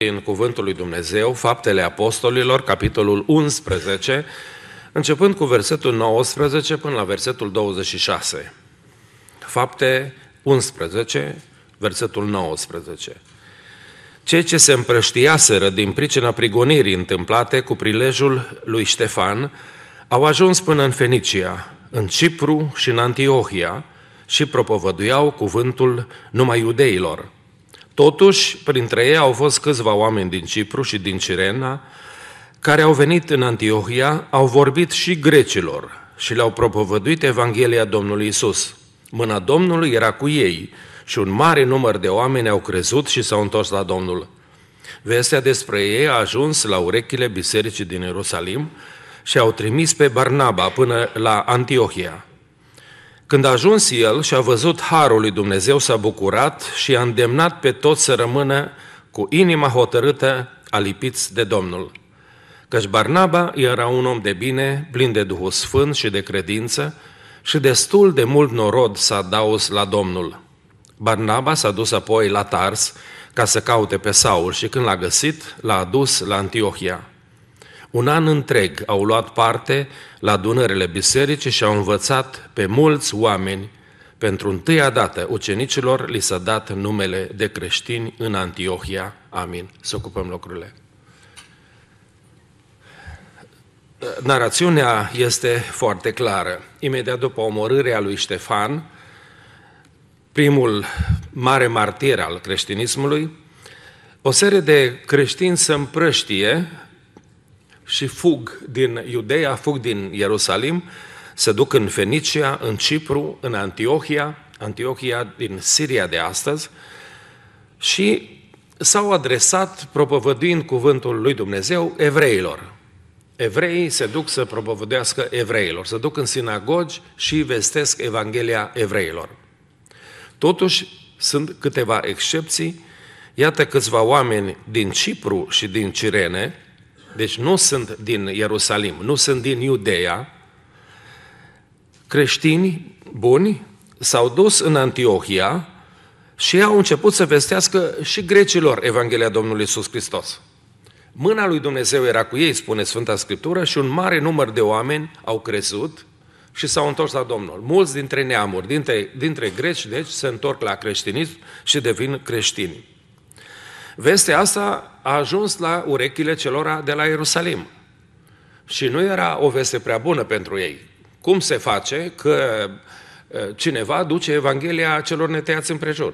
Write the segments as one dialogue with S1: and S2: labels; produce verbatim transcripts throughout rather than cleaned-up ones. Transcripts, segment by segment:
S1: În Cuvântul lui Dumnezeu, Faptele Apostolilor, capitolul unsprezece, începând cu versetul nouăsprezece până la versetul douăzeci și șase. Fapte unsprezece, versetul nouăsprezece. Cei ce se împrăștiaseră din pricina prigonirii întâmplate cu prilejul lui Ștefan au ajuns până în Fenicia, în Cipru și în Antiohia și propovăduiau cuvântul numai iudeilor. Totuși, printre ei au fost câțiva oameni din Cipru și din Cirena, care au venit în Antiohia, au vorbit și grecilor și le-au propovăduit Evanghelia Domnului Isus. Mâna Domnului era cu ei și un mare număr de oameni au crezut și s-au întors la Domnul. Vestea despre ei a ajuns la urechile bisericii din Ierusalim și au trimis pe Barnaba până la Antiohia. Când a ajuns el și a văzut harul lui Dumnezeu, s-a bucurat și a îndemnat pe toți să rămână cu inima hotărâtă, alipiți de Domnul. Căci Barnaba era un om de bine, plin de Duhul Sfânt și de credință și destul de mult norod s-a adaus la Domnul. Barnaba s-a dus apoi la Tars ca să caute pe Saul și când l-a găsit, l-a adus la Antiohia. Un an întreg au luat parte la adunările bisericii și au învățat pe mulți oameni. Pentru întâia dată ucenicilor li s-a dat numele de creștini în Antiohia. Amin. Să ocupăm locurile. Narațiunea este foarte clară. Imediat după omorârea lui Ștefan, primul mare martir al creștinismului, o serie de creștini se împrăștie și fug din Iudeea, fug din Ierusalim, se duc în Fenicia, în Cipru, în Antiohia, Antiohia din Siria de astăzi, și s-au adresat propovăduind cuvântul lui Dumnezeu evreilor. Evreii se duc să propovăduiască evreilor, se duc în sinagogi și vestesc Evanghelia evreilor. Totuși, sunt câteva excepții. Iată câțiva oameni din Cipru și din Cirene, deci nu sunt din Ierusalim, nu sunt din Iudeea, creștini buni, s-au dus în Antiohia și au început să vestească și grecilor Evanghelia Domnului Iisus Hristos. Mâna lui Dumnezeu era cu ei, spune Sfânta Scriptură, și un mare număr de oameni au crezut și s-au întors la Domnul. Mulți dintre neamuri, dintre, dintre greci, deci, se întorc la creștinism și devin creștini. Vestea asta a ajuns la urechile celor de la Ierusalim și nu era o veste prea bună pentru ei. Cum se face că cineva duce Evanghelia celor netăiați împrejur?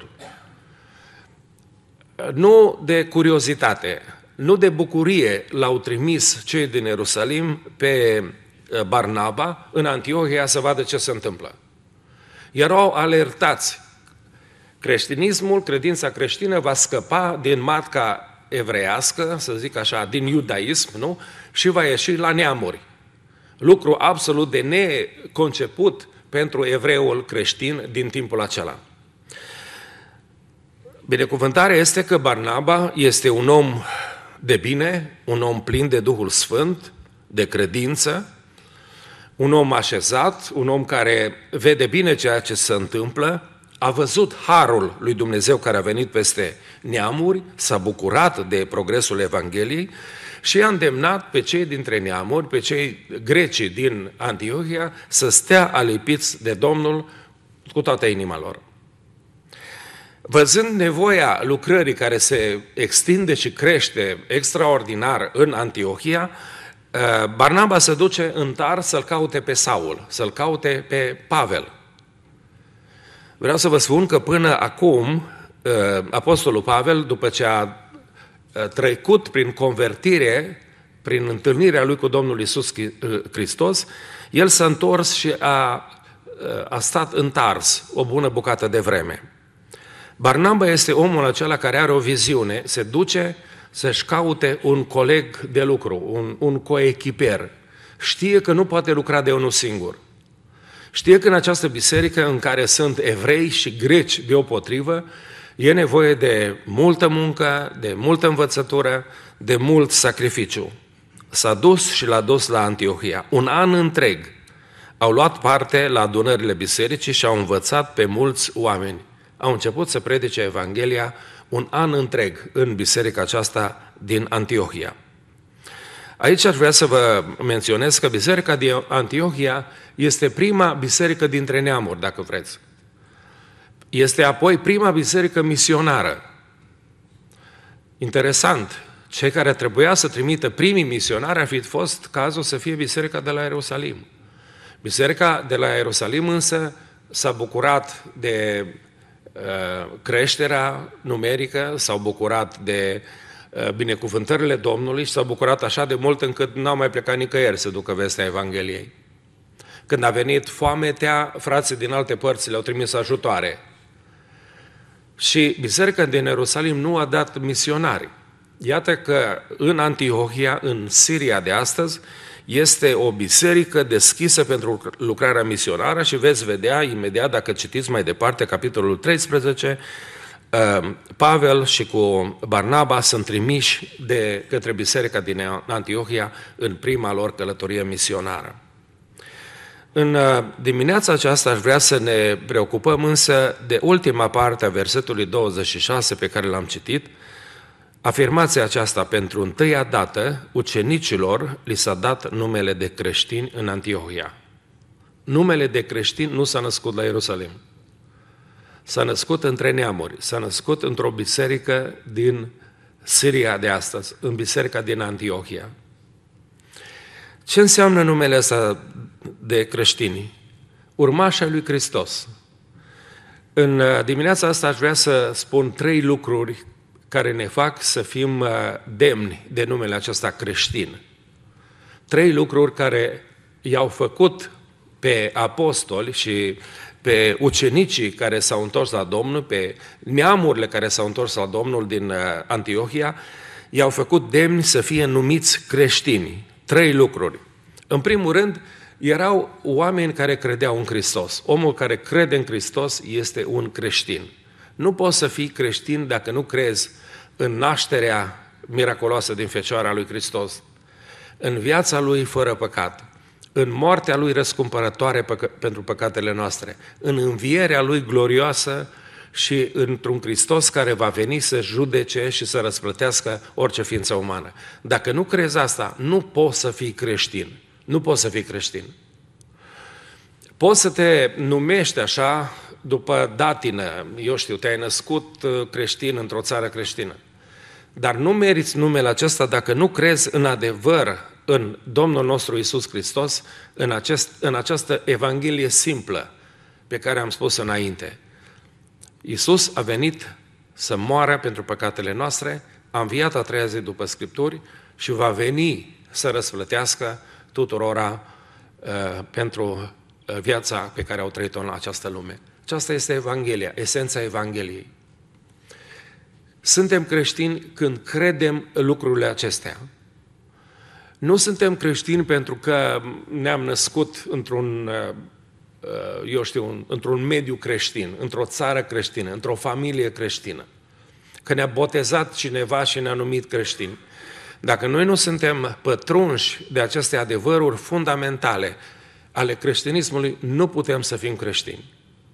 S1: Nu de curiozitate, nu de bucurie l-au trimis cei din Ierusalim pe Barnaba în Antiohia să vadă ce se întâmplă. Erau alertați. Creștinismul, credința creștină va scăpa din matca evreiască, să zic așa, din iudaism, nu? Și va ieși la neamuri. Lucru absolut de neconceput pentru evreul creștin din timpul acela. Binecuvântarea este că Barnaba este un om de bine, un om plin de Duhul Sfânt, de credință, un om așezat, un om care vede bine ceea ce se întâmplă, a văzut harul lui Dumnezeu care a venit peste neamuri, s-a bucurat de progresul Evangheliei și a îndemnat pe cei dintre neamuri, pe cei greci din Antiohia, să stea alipiți de Domnul cu toată inima lor. Văzând nevoia lucrării care se extinde și crește extraordinar în Antiohia, Barnaba se duce în Tars să-l caute pe Saul, să-l caute pe Pavel. Vreau să vă spun că până acum, apostolul Pavel, după ce a trecut prin convertire, prin întâlnirea lui cu Domnul Iisus Hristos, el s-a întors și a, a stat în Tars o bună bucată de vreme. Barnaba este omul acela care are o viziune, se duce să-și caute un coleg de lucru, un, un coechiper. Știe că nu poate lucra de unul singur. Știe că în această biserică în care sunt evrei și greci deopotrivă, e nevoie de multă muncă, de multă învățătură, de mult sacrificiu. S-a dus și l-a dus la Antiohia. Un an întreg au luat parte la adunările bisericii și au învățat pe mulți oameni. Au început să predice Evanghelia un an întreg în biserica aceasta din Antiohia. Aici aș vrea să vă menționez că biserica din Antiohia este prima biserică dintre neamuri, dacă vreți. Este apoi prima biserică misionară. Interesant, cei care trebuia să trimită primii misionari ar fi fost cazul să fie biserica de la Ierusalim. Biserica de la Ierusalim însă s-a bucurat de uh, creșterea numerică, s-au bucurat de uh, binecuvântările Domnului și s-au bucurat așa de mult încât n-au mai plecat nicăieri să ducă vestea Evangheliei. Când a venit foametea, frații din alte părți le-au trimis ajutoare. Și biserica din Ierusalim nu a dat misionari. Iată că în Antiohia, în Siria de astăzi, este o biserică deschisă pentru lucrarea misionară și veți vedea imediat, dacă citiți mai departe, capitolul treisprezece, Pavel și cu Barnaba sunt trimiși de către biserica din Antiohia în prima lor călătorie misionară. În dimineața aceasta aș vrea să ne preocupăm însă de ultima parte a versetului douăzeci și șase pe care l-am citit. Afirmația aceasta: pentru întâia dată ucenicilor li s-a dat numele de creștini în Antiohia. Numele de creștini nu s-a născut la Ierusalim. S-a născut între neamuri, s-a născut într-o biserică din Siria de astăzi, în biserica din Antiohia. Ce înseamnă numele ăsta de creștini? Urmașii lui Hristos. În dimineața asta aș vrea să spun trei lucruri care ne fac să fim demni de numele acesta creștin. Trei lucruri care i-au făcut pe apostoli și pe ucenicii care s-au întors la Domnul, pe neamurile care s-au întors la Domnul din Antiohia, i-au făcut demni să fie numiți creștini. Trei lucruri. În primul rând, erau oameni care credeau în Hristos. Omul care crede în Hristos este un creștin. Nu poți să fii creștin dacă nu crezi în nașterea miraculoasă din Fecioara lui Hristos, în viața lui fără păcat, în moartea lui răscumpărătoare păcă- pentru păcatele noastre, în învierea lui glorioasă și într-un Hristos care va veni să judece și să răsplătească orice ființă umană. Dacă nu crezi asta, nu poți să fii creștin. Nu poți să fii creștin. Poți să te numești așa după datină, eu știu, te-ai născut creștin într-o țară creștină. Dar nu meriți numele acesta dacă nu crezi în adevăr în Domnul nostru Iisus Hristos, în, acest, în această Evanghelie simplă pe care am spus înainte. Iisus a venit să moară pentru păcatele noastre, a înviat a treia zi după Scripturi și va veni să răsplătească tuturora uh, pentru viața pe care au trăit-o în această lume. Aceasta este Evanghelia, esența Evangheliei. Suntem creștini când credem lucrurile acestea. Nu suntem creștini pentru că ne-am născut într-un, eu știu, într-un mediu creștin, într-o țară creștină, într-o familie creștină, că ne-a botezat cineva și ne-a numit creștini. Dacă noi nu suntem pătrunși de aceste adevăruri fundamentale ale creștinismului, nu putem să fim creștini.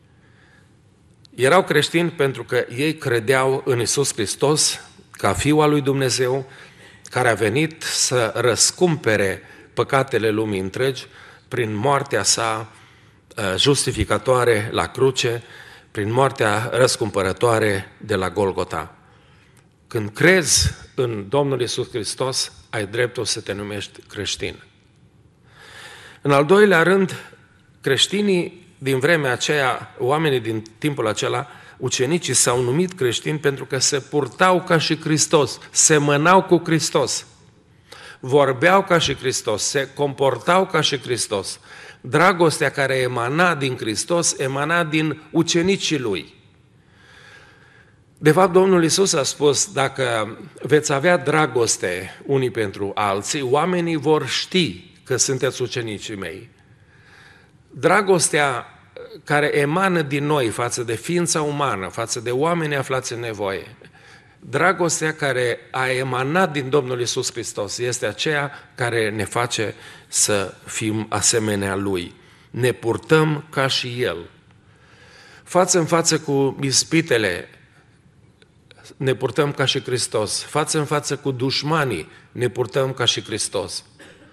S1: Erau creștini pentru că ei credeau în Iisus Hristos ca Fiul al lui Dumnezeu, care a venit să răscumpere păcatele lumii întregi prin moartea sa justificatoare la cruce, prin moartea răscumpărătoare de la Golgota. Când crezi în Domnul Iisus Hristos, ai dreptul să te numești creștin. În al doilea rând, creștinii din vremea aceea, oamenii din timpul acela, ucenicii s-au numit creștini pentru că se purtau ca și Hristos, semănau cu Hristos, vorbeau ca și Hristos, se comportau ca și Hristos. Dragostea care emana din Hristos emana din ucenicii Lui. De fapt, Domnul Iisus a spus, dacă veți avea dragoste unii pentru alții, oamenii vor ști că sunteți ucenicii mei. Dragostea care emană din noi față de ființa umană, față de oameni aflați în nevoie, dragostea care a emanat din Domnul Iisus Hristos este aceea care ne face să fim asemenea Lui. Ne purtăm ca și El. Față în față cu ispitele, ne purtăm ca și Hristos. Față în față cu dușmanii, ne purtăm ca și Hristos.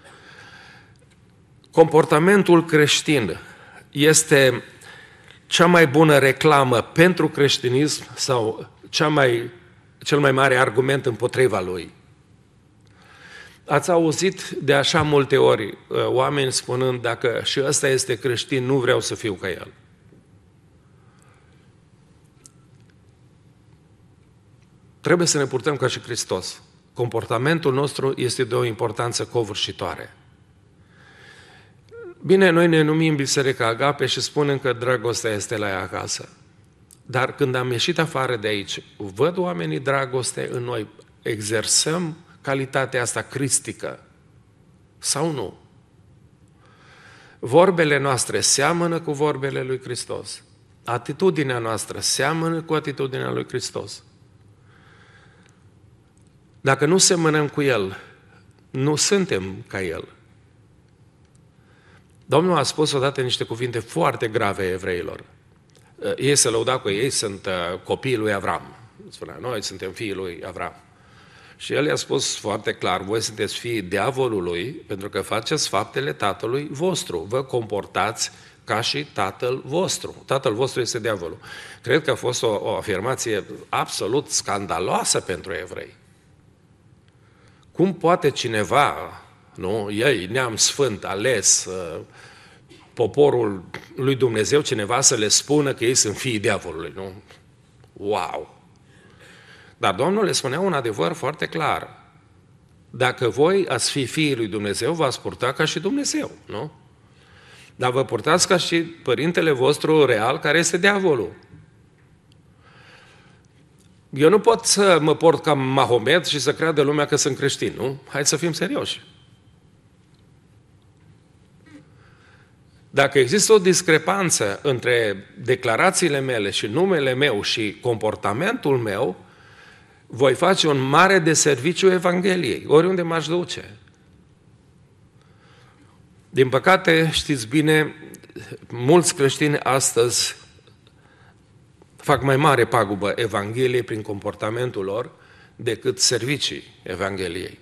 S1: Comportamentul creștin este cea mai bună reclamă pentru creștinism sau cea mai, cel mai mare argument împotriva lui. Ați auzit de așa multe ori oameni spunând, dacă și ăsta este creștin, nu vreau să fiu ca el. Trebuie să ne purtăm ca și Hristos. Comportamentul nostru este de o importanță covârșitoare. Bine, noi ne numim Biserica Agape și spunem că dragostea este la ea acasă. Dar când am ieșit afară de aici, văd oamenii dragoste în noi, exersăm calitatea asta cristică sau nu? Vorbele noastre seamănă cu vorbele lui Hristos. Atitudinea noastră seamănă cu atitudinea lui Hristos. Dacă nu semănăm cu El, nu suntem ca El. Domnul a spus odată niște cuvinte foarte grave evreilor. Ei se lăudau că ei sunt copiii lui Avram. Spunea, noi suntem fiii lui Avram. Și el i-a spus foarte clar, voi sunteți fiii diavolului pentru că faceți faptele tatălui vostru. Vă comportați ca și tatăl vostru. Tatăl vostru este diavolul. Cred că a fost o, o afirmație absolut scandaloasă pentru evrei. Cum poate cineva, nu, ei, neam sfânt, ales, poporul lui Dumnezeu, cineva să le spună că ei sunt fiii diavolului, nu? Wow! Dar Domnul le spunea un adevăr foarte clar. Dacă voi ați fi fiii lui Dumnezeu, v-ați purta ca și Dumnezeu, nu? Dar vă purtați ca și părintele vostru real, care este diavolul. Eu nu pot să mă port ca Mahomet și să creadă lumea că sunt creștin, nu? Hai să fim serioși. Dacă există o discrepanță între declarațiile mele și numele meu și comportamentul meu, voi face un mare deserviciu Evangheliei, oriunde m-aș duce. Din păcate, știți bine, mulți creștini astăzi fac mai mare pagubă Evangheliei prin comportamentul lor decât servicii Evangheliei.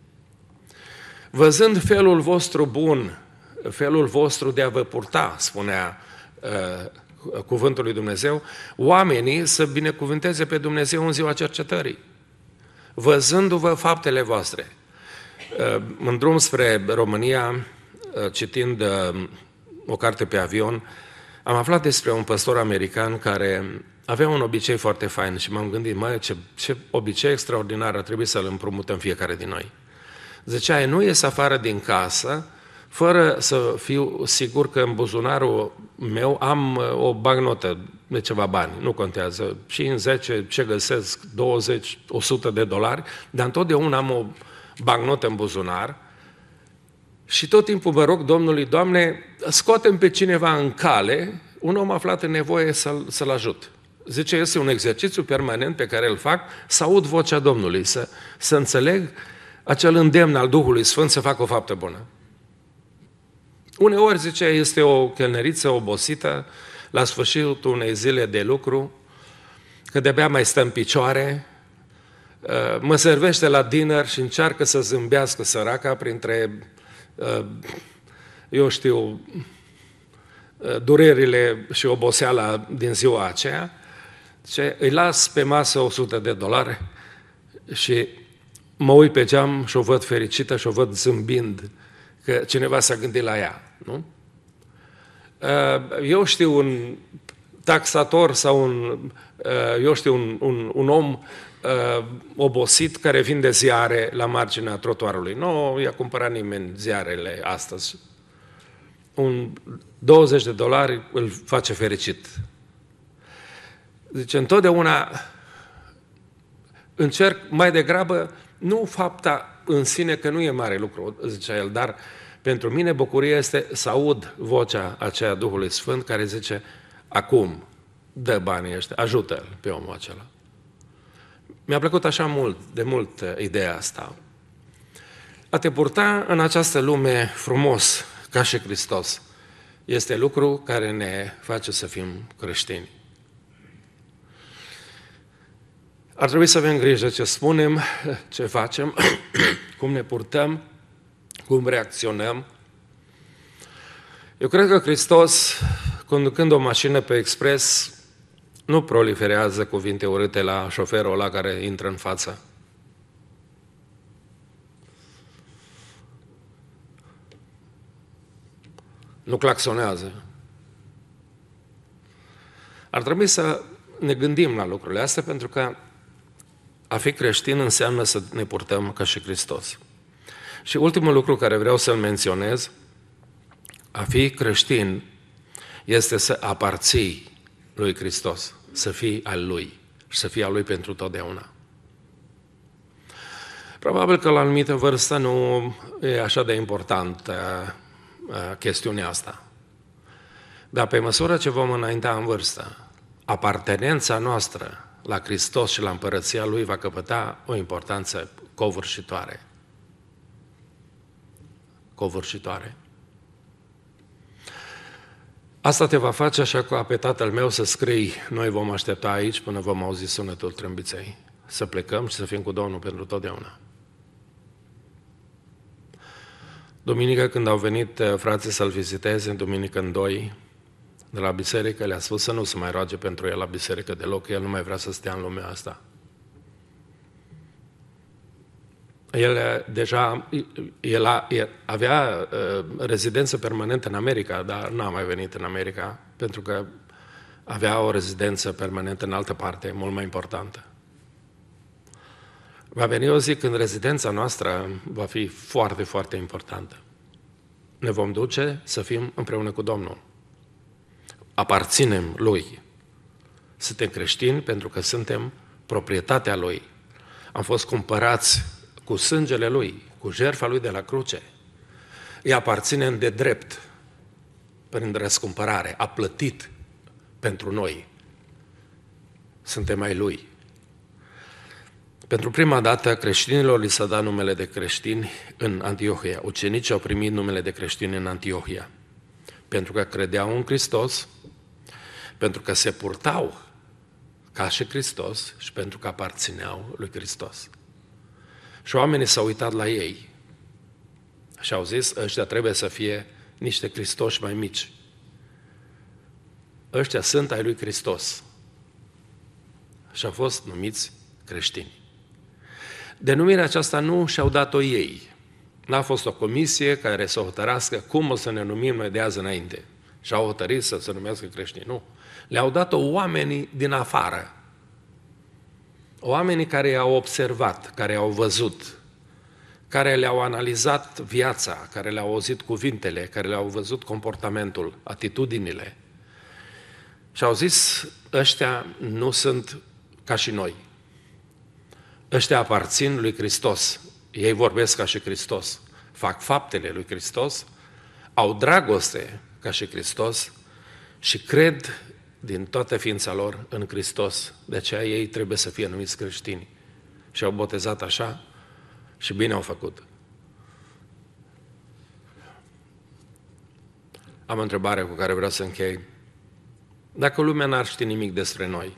S1: Văzând felul vostru bun, felul vostru de a vă purta, spunea uh, cuvântul lui Dumnezeu, oamenii să binecuvânteze pe Dumnezeu în ziua cercetării, văzându-vă faptele voastre. Uh, în drum spre România, uh, citind uh, o carte pe avion, am aflat despre un păstor american care avea un obicei foarte fain și m-am gândit, măi, ce, ce obicei extraordinar ar trebui să-l împrumutăm fiecare din noi. Zicea, nu ies afară din casă fără să fiu sigur că în buzunarul meu am o bagnotă de ceva bani, nu contează, cinci, zece, ce găsesc, douăzeci, o sută de dolari, dar întotdeauna am o bagnotă în buzunar și tot timpul mă rog Domnului, Doamne, scoate-mi pe cineva în cale, un om aflat în nevoie să-l, să-l ajut. Zice, este un exercițiu permanent pe care îl fac, să aud vocea Domnului, să, să înțeleg acel îndemn al Duhului Sfânt să fac o faptă bună. Uneori, zice, este o chelneriță obosită la sfârșitul unei zile de lucru, că de-abia mai stă în picioare, mă servește la dinner și încearcă să zâmbească săraca printre, eu știu, durerile și oboseala din ziua aceea, zice, îi las pe masă o sută de dolari și mă uit pe geam și o văd fericită și o văd zâmbind că cineva s-a gândit la ea, nu? Eu știu un taxator sau un, eu știu, un, un, un om obosit care vinde ziare la marginea trotuarului. Nu i-a cumpărat nimeni ziarele astăzi. Un douăzeci de dolari îl face fericit. Zice, întotdeauna încerc mai degrabă, nu fapta în sine, că nu e mare lucru, zicea el, dar pentru mine bucuria este să aud vocea aceea Duhului Sfânt care zice, acum, dă banii ăștia, ajută-l pe omul acela. Mi-a plăcut așa mult, de mult, ideea asta. A te purta în această lume frumos, ca și Hristos, este lucru care ne face să fim creștini. Ar trebui să avem grijă ce spunem, ce facem, cum ne purtăm, cum reacționăm. Eu cred că Hristos, conducând o mașină pe expres, nu proliferează cuvinte urâte la șoferul ăla care intră în față. Nu claxonează. Ar trebui să ne gândim la lucrurile astea, pentru că a fi creștin înseamnă să ne purtăm ca și Hristos. Și ultimul lucru care vreau să-l menționez, a fi creștin este să aparții lui Hristos, să fii al Lui și să fii al Lui pentru totdeauna. Probabil că la anumită vârstă nu e așa de importantă chestiunea asta. Dar pe măsură ce vom înainta în vârstă, apartenența noastră la Hristos și la împărăția Lui va căpăta o importanță covârșitoare. Covârșitoare. Asta te va face așa ca pe tatăl meu să scrii, noi vom aștepta aici până vom auzi sunetul trâmbiței, să plecăm și să fim cu Domnul pentru totdeauna. Duminică, când au venit frații să-l viziteze, în duminică în doi, de la biserică, le-a spus să nu se mai roage pentru el la biserică deloc, că el nu mai vrea să stea în lumea asta. El deja el a, el avea uh, rezidență permanentă în America, dar n-a mai venit în America, pentru că avea o rezidență permanentă în altă parte, mult mai importantă. Va veni o zi când rezidența noastră va fi foarte, foarte importantă. Ne vom duce să fim împreună cu Domnul. Aparținem Lui. Suntem creștini pentru că suntem proprietatea Lui. Am fost cumpărați cu sângele Lui, cu jertfa Lui de la cruce. Îi aparținem de drept, prin răscumpărare. A plătit pentru noi. Suntem ai Lui. Pentru prima dată, creștinilor li s-a dat numele de creștini în Antiohia. Ucenicii au primit numele de creștini în Antiohia. Pentru că credeau în Hristos, pentru că se purtau ca și Hristos și pentru că aparțineau lui Hristos. Și oamenii s-au uitat la ei și au zis, ăștia trebuie să fie niște Hristoși mai mici. Ăștia sunt ai lui Hristos. Și au fost numiți creștini. Denumirea aceasta nu și-au dat-o ei. N-a fost o comisie care să hotărască cum o să ne numim noi de azi înainte. Și au hotărât să se numească creștini. Nu. Le-au dat-o oamenii din afară. Oamenii care i-au observat, care i-au văzut, care le-au analizat viața, care le-au auzit cuvintele, care le-au văzut comportamentul, atitudinile. Și au zis, ăștia nu sunt ca și noi. Ăștia aparțin lui Hristos. Ei vorbesc ca și Hristos. Fac faptele lui Hristos, au dragoste ca și Hristos și cred din toată ființa lor în Hristos. De aceea ei trebuie să fie numiți creștini. Și au botezat așa și bine au făcut. Am o întrebare cu care vreau să închei. Dacă lumea n-ar ști nimic despre noi,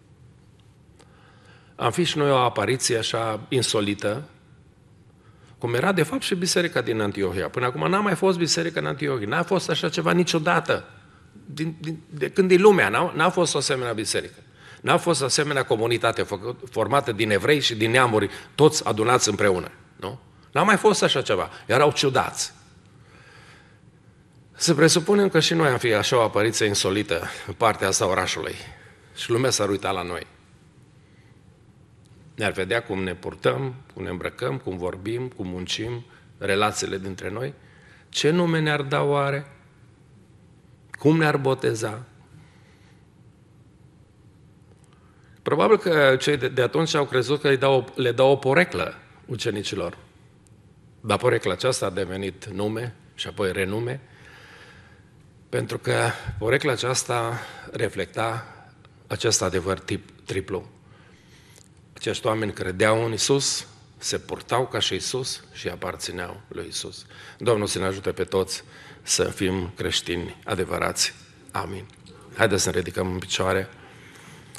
S1: am fi și noi o apariție așa insolită, cum era de fapt și biserica din Antiohia. Până acum n-a mai fost biserică în Antiohia, n-a fost așa ceva niciodată. Din, din, de când e lumea, n-a, n-a fost o asemenea biserică. N-a fost o asemenea comunitate formată din evrei și din neamuri, toți adunați împreună. Nu? N-a mai fost așa ceva. Erau ciudați. Să presupunem că și noi am fi așa o apariție insolită în partea asta orașului și lumea s-ar uita la noi. Ne-ar vedea cum ne purtăm, cum ne îmbrăcăm, cum vorbim, cum muncim, relațiile dintre noi. Ce nume ne-ar da oare? Cum ne-ar boteza? Probabil că cei de, de atunci au crezut că îi dau, le dau o poreclă ucenicilor. Dar porecla aceasta a devenit nume și apoi renume, pentru că porecla aceasta reflecta acest adevăr tip, triplu. Acești oameni credeau în Iisus, se purtau ca și Iisus și aparțineau lui Iisus. Domnul să ne ajute pe toți să fim creștini adevărați. Amin. Haideți să ne ridicăm în picioare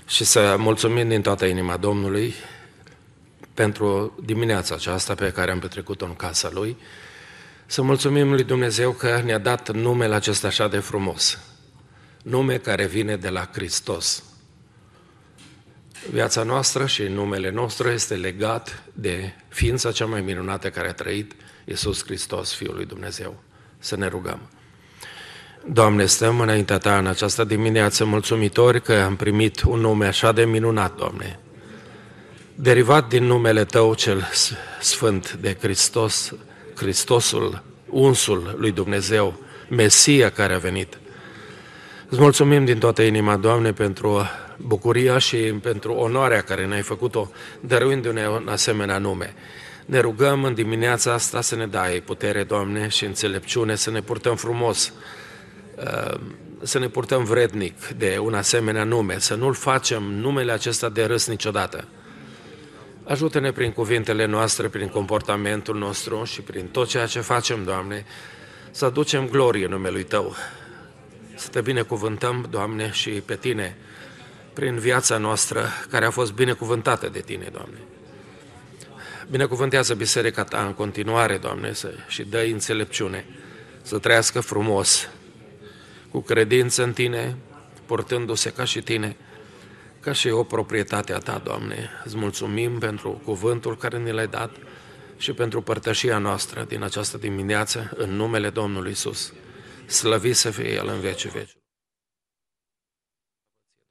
S1: și să mulțumim din toată inima Domnului pentru dimineața aceasta pe care am petrecut-o în casa Lui, să mulțumim lui Dumnezeu că ne-a dat numele acesta așa de frumos, nume care vine de la Hristos. Viața noastră și numele nostru este legat de ființa cea mai minunată care a trăit, Iisus Hristos, Fiul lui Dumnezeu. Să ne rugăm. Doamne, stăm înaintea Ta în această dimineață mulțumitori că am primit un nume așa de minunat, Doamne, derivat din numele Tău cel sfânt de Hristos, Hristosul, unsul lui Dumnezeu, Mesia care a venit. Îți mulțumim din toată inima, Doamne, pentru bucuria și pentru onoarea care ne-ai făcut-o, dăruindu-ne un asemenea nume. Ne rugăm în dimineața asta să ne dai putere, Doamne, și înțelepciune, să ne purtăm frumos, să ne purtăm vrednic de un asemenea nume, să nu-l facem numele acesta de râs niciodată. Ajută-ne prin cuvintele noastre, prin comportamentul nostru și prin tot ceea ce facem, Doamne, să aducem glorie numelui Tău. Să Te binecuvântăm, Doamne, și pe Tine, prin viața noastră, care a fost binecuvântată de Tine, Doamne. Binecuvântează biserica Ta în continuare, Doamne, să, și dă-i înțelepciune, să trăiască frumos, cu credință în Tine, purtându-se ca și Tine, ca și o proprietate a Ta, Doamne. Îți mulțumim pentru cuvântul care ne l-ai dat și pentru părtășia noastră din această dimineață, în numele Domnului Iisus. Slăvit să fie El în veci veci.